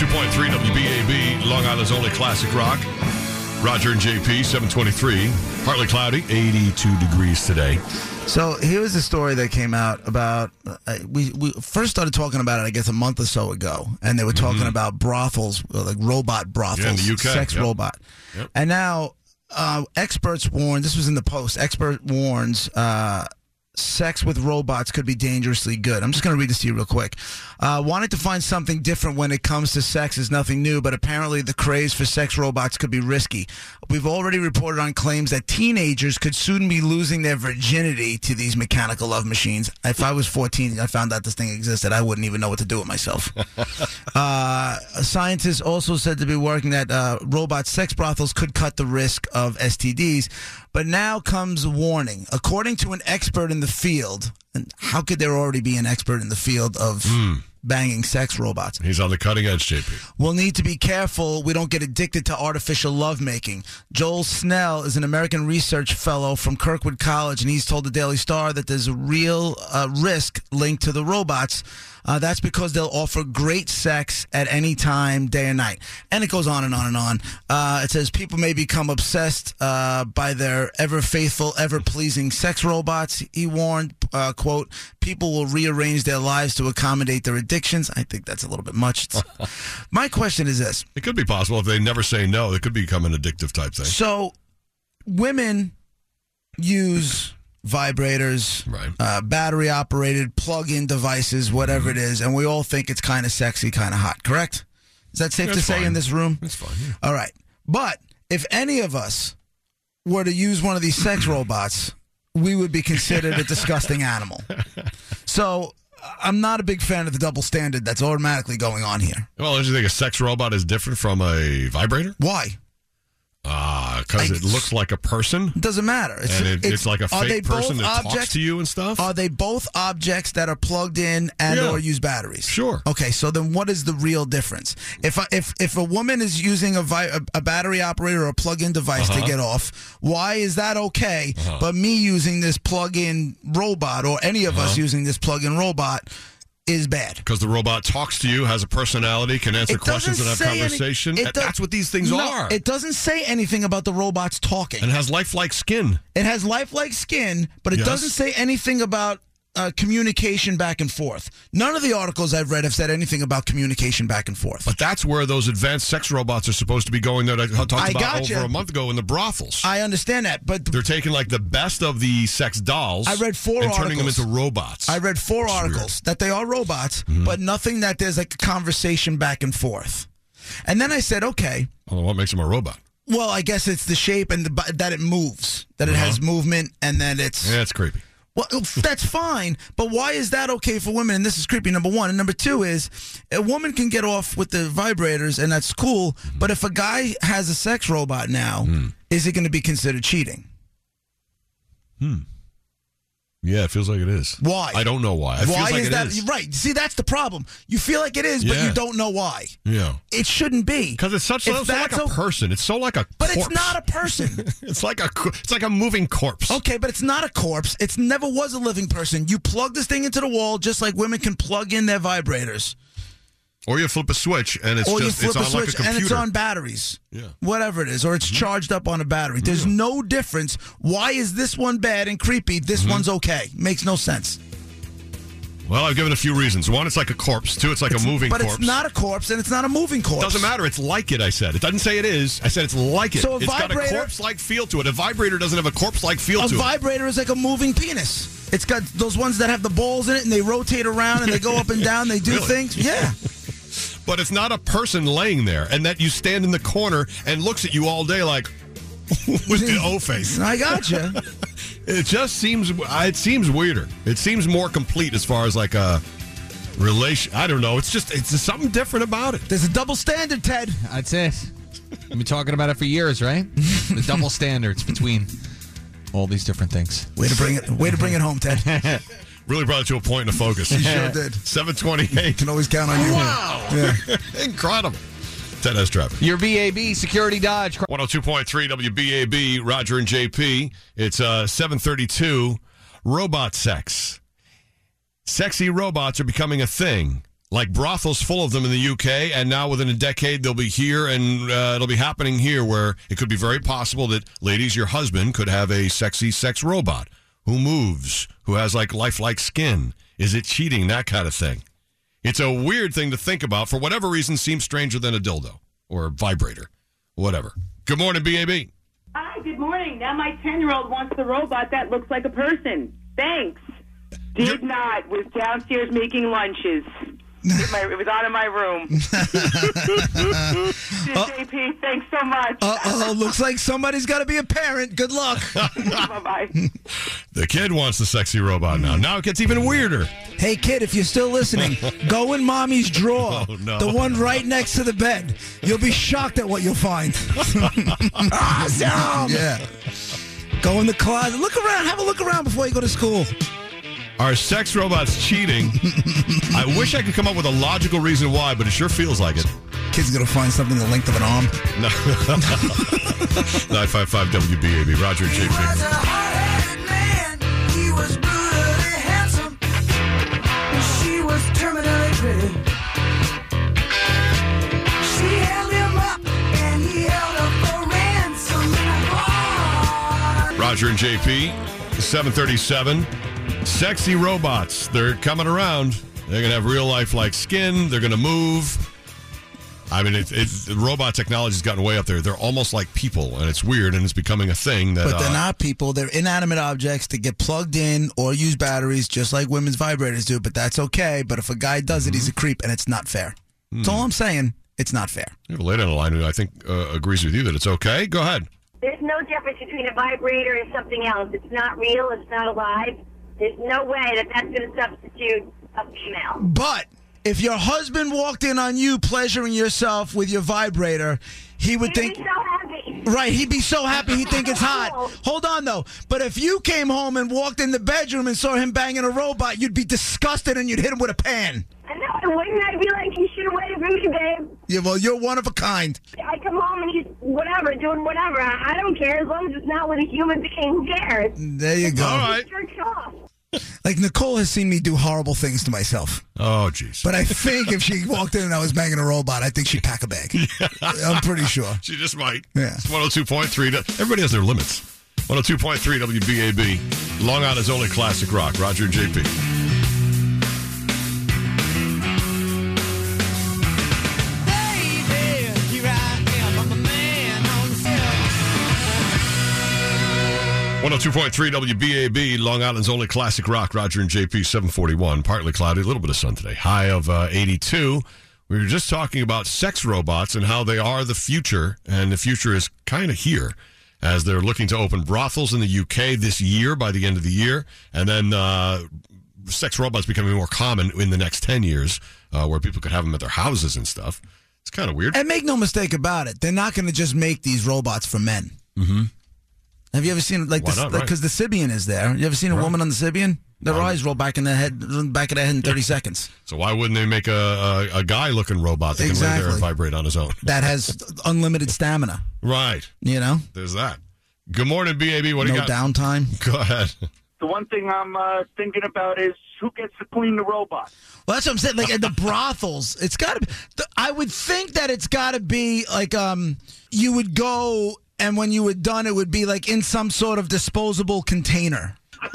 102.3 WBAB, Long Island's only classic rock. Roger and JP, 723. Partly cloudy, 82 degrees today. So here's a story that came out about, we first started talking about it, I guess, a month or so ago. And they were talking about brothels, like robot brothels. Yeah, in the UK. Sex robot. Yep. And now experts warn, this was in the Post, expert warns sex with robots could be dangerously good. I'm just going to read this to you real quick. Wanting to find something different when it comes to sex is nothing new, but apparently the craze for sex robots could be risky. We've already reported on claims that teenagers could soon be losing their virginity to these mechanical love machines. If I was 14 and I found out this thing existed, I wouldn't even know what to do with myself. Scientists also said to be working that robot sex brothels could cut the risk of STDs. But now comes a warning. According to an expert in the field, and how could there already be an expert in the field of banging sex robots? He's on the cutting edge, JP. We'll need to be careful we don't get addicted to artificial lovemaking. Joel Snell is an American research fellow from Kirkwood College, and he's told the Daily Star that there's a real risk linked to the robots. That's because they'll offer great sex at any time, day or night. And it goes on and on and on. It says people may become obsessed by their ever-faithful, ever-pleasing sex robots. He warned, quote, people will rearrange their lives to accommodate their addictions. I think that's a little bit much. My question is this. It could be possible if they never say no. It could become an addictive type thing. So women use vibrators, right. Battery-operated, plug-in devices, whatever it is, and we all think it's kind of sexy, kind of hot, correct? Is that safe to say fine. in this room? That's fine, yeah. All right. But if any of us were to use one of these sex robots, we would be considered a disgusting animal. So I'm not a big fan of the double standard that's automatically going on here. Well, don't you think a sex robot is different from a vibrator? Why? Because it looks like a person. It doesn't matter. It's like a fake person that talks to you and stuff. Are they both objects that are plugged in and or use batteries? Sure. Okay, so then what is the real difference? If a woman is using a battery operator or a plug-in device to get off, why is that okay? But me using this plug-in robot or any of us using this plug-in robot is bad. Because the robot talks to you, has a personality, can answer questions and have conversation. That's what these things are. It doesn't say anything about the robots talking. And has lifelike skin. It has lifelike skin, but it doesn't say anything about communication back and forth. None of the articles I've read have said anything about communication back and forth. But that's where those advanced sex robots are supposed to be going that I talked about over a month ago in the brothels. I understand that, but they're taking like the best of the sex dolls. I read 4 articles. Turning them into robots. I read 4 articles that they are robots, but nothing that there's like a conversation back and forth. And then I said, okay. Well, what makes them a robot? Well, I guess it's the shape and that it moves, that it has movement, and that it's... Yeah, it's creepy. Well, that's fine, but why is that okay for women? And this is creepy, number one. And number two is, a woman can get off with the vibrators, and that's cool, but if a guy has a sex robot now, is it going to be considered cheating? Yeah, it feels like it is. Why? I don't know why. It why feels like is that? is. Right. See, that's the problem. You feel like it is, but you don't know why. Yeah. It shouldn't be. Because it's so like a person. It's so like a But corpse. it's not a person. It's like a moving corpse. Okay, but it's not a corpse. It never was a living person. You plug this thing into the wall just like women can plug in their vibrators. Or you flip a switch and it's on like a computer. And it's on batteries. Yeah. Whatever it is. Or it's charged up on a battery. There's no difference. Why is this one bad and creepy? This one's okay. Makes no sense. Well, I've given a few reasons. One, it's like a corpse. Two, it's like a moving corpse. But it's not a corpse and it's not a moving corpse. Doesn't matter. It's like it, I said. It doesn't say it is. I said it's like it. So it's got a corpse-like feel to it. A vibrator doesn't have a corpse-like feel to it. A vibrator is like a moving penis. It's got those ones that have the balls in it and they rotate around and they go up and down. They do things. Yeah. But it's not a person laying there and that you stand in the corner and looks at you all day like with the O face. I gotcha. It just seems weirder. It seems more complete as far as like a relation. I don't know. It's just something different about it. There's a double standard, Ted. That's it. We've been talking about it for years, right? The double standards between all these different things. Way to bring it home, Ted. Really brought it to a point and a focus. You sure did. 728. Can always count on you. Wow. Yeah. Incredible. Ted has traffic. Your BAB Security Dodge. 102.3 WBAB, Roger and JP. It's 732. Robot sex. Sexy robots are becoming a thing. like brothels full of them in the UK, and now within a decade they'll be here, and it'll be happening here, where it could be very possible that, ladies, your husband could have a sexy sex robot who moves, who has like lifelike skin. Is it cheating? That kind of thing. It's a weird thing to think about. For whatever reason, seems stranger than a dildo or a vibrator, whatever. Good morning, BAB. Hi, good morning. Now my 10-year-old wants the robot that looks like a person. Thanks. Did not. Was downstairs making lunches. It was out of my room. JP, thanks so much. Looks like somebody's got to be a parent. Good luck. Bye-bye. The kid wants the sexy robot now. Now it gets even weirder. Hey, kid, if you're still listening, go in Mommy's drawer. Oh, no. The one right next to the bed. You'll be shocked at what you'll find. Awesome! Yeah. Go in the closet. Look around. Have a look around before you go to school. Are sex robots cheating? I wish I could come up with a logical reason why, but it sure feels like it. Kid's going to find something the length of an arm. No. 955 WBAB. Roger and JP. He was a hard-headed man. He was brutally handsome. And she was terminally pretty. She held him up, and he held her for ransom in a bar. Roger and JP, 737. Sexy robots. They're coming around. They're going to have real life like skin. They're going to move. I mean, robot technology's gotten way up there. They're almost like people, and it's weird, and it's becoming a thing. That, But they're not people. They're inanimate objects that get plugged in or use batteries, just like women's vibrators do, but that's okay. But if a guy does it, he's a creep, and it's not fair. That's all I'm saying. It's not fair. You have a lady on the line who I think agrees with you that it's okay. Go ahead. There's no difference between a vibrator and something else. It's not real. It's not alive. There's no way that that's going to substitute a female. But if your husband walked in on you pleasuring yourself with your vibrator, he would He'd think... be so happy. Right, he'd be so happy he'd think it's hot. Hold on, though. But if you came home and walked in the bedroom and saw him banging a robot, you'd be disgusted and you'd hit him with a pan. I know, and wouldn't I be like, you should have waited for me, babe? Yeah, well, you're one of a kind. I come home and he's whatever, doing whatever. I don't care as long as it's not with a human being. Who cares? There you go. All right. Jerks off. Like, Nicole has seen me do horrible things to myself. Oh, jeez. But I think if she walked in and I was banging a robot, I think she'd pack a bag. I'm pretty sure. She just might. Yeah. It's 102.3. Everybody has their limits. 102.3 WBAB. Long Island's only classic rock. Roger and JP. Baby, here I am. I'm a man on the field. 102.3 WBAB, Long Island's only classic rock. Roger and JP, 741. Partly cloudy, a little bit of sun today. High of 82. We were just talking about sex robots and how they are the future, and the future is kind of here as they're looking to open brothels in the UK this year, by the end of the year, and then sex robots becoming more common in the next 10 years, where people could have them at their houses and stuff. It's kind of weird. And make no mistake about it, they're not going to just make these robots for men. Mm-hmm. Have you ever seen, like, Why this? not, right? Because the Sybian is there. You ever seen a woman on the Sybian? Their eyes roll back of their head in 30 seconds. So why wouldn't they make a guy-looking robot that can lay there Exactly. and vibrate on his own? That has unlimited stamina, Right. you know? There's that. Good morning, BAB. What do No you got? downtime. Go ahead. The one thing I'm thinking about is who gets to clean the robot. Well, that's what I'm saying. Like, at the brothels, it's got to be... I would think that it's got to be, like, you would go... And when you were done, it would be like in some sort of disposable container.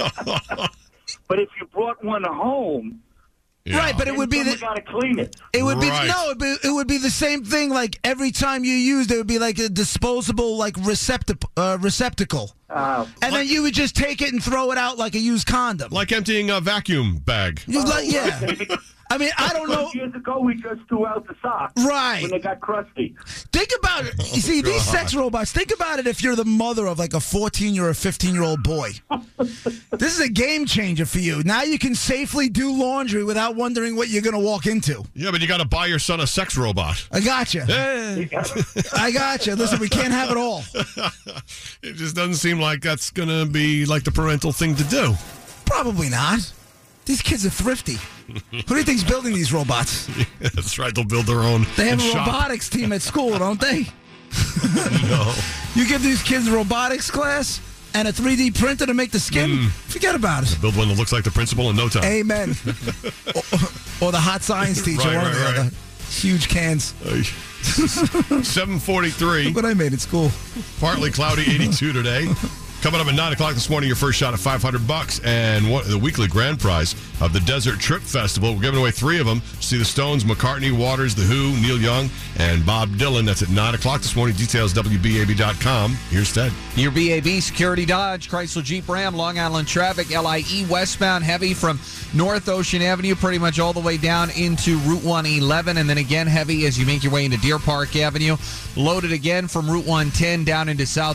But if you brought one home, Yeah. Right, but it would be someone got to clean it. it would be Right. no, it would be the same thing. Like every time you used, it would be like a disposable like receptacle, and then you would just take it and throw it out like a used condom. Like emptying a vacuum bag. Yeah. I mean, I don't know. Years ago, we just threw out the socks Right. when they got crusty. Think about it. You see, these sex robots, think about it if you're the mother of like a 14 or a 15-year-old boy. This is a game changer for you. Now you can safely do laundry without wondering what you're going to walk into. Yeah, but you got to buy your son a sex robot. I gotcha. I gotcha. Listen, we can't have it all. It just doesn't seem like that's going to be like the parental thing to do. Probably not. These kids are thrifty. Who do you think's building these robots? That's right. They'll build their own. They have and a shop. robotics team at school, don't they? No. You give these kids a robotics class, and a 3D printer to make the skin, forget about it. Build one that looks like the principal in no time. Amen. or the hot science teacher, Right, one or the right. other. Huge cans. 7:43. Look what I made at school. Partly cloudy, 82 today. Coming up at 9 o'clock this morning, your first shot at $500 and the weekly grand prize of the Desert Trip Festival. We're giving away 3 of them. See the Stones, McCartney, Waters, The Who, Neil Young, and Bob Dylan. That's at 9 o'clock this morning. Details, WBAB.com. Here's Ted. Your BAB Security Dodge, Chrysler Jeep Ram, Long Island traffic, LIE westbound heavy from North Ocean Avenue pretty much all the way down into Route 111, and then again heavy as you make your way into Deer Park Avenue. Loaded again from Route 110 down into South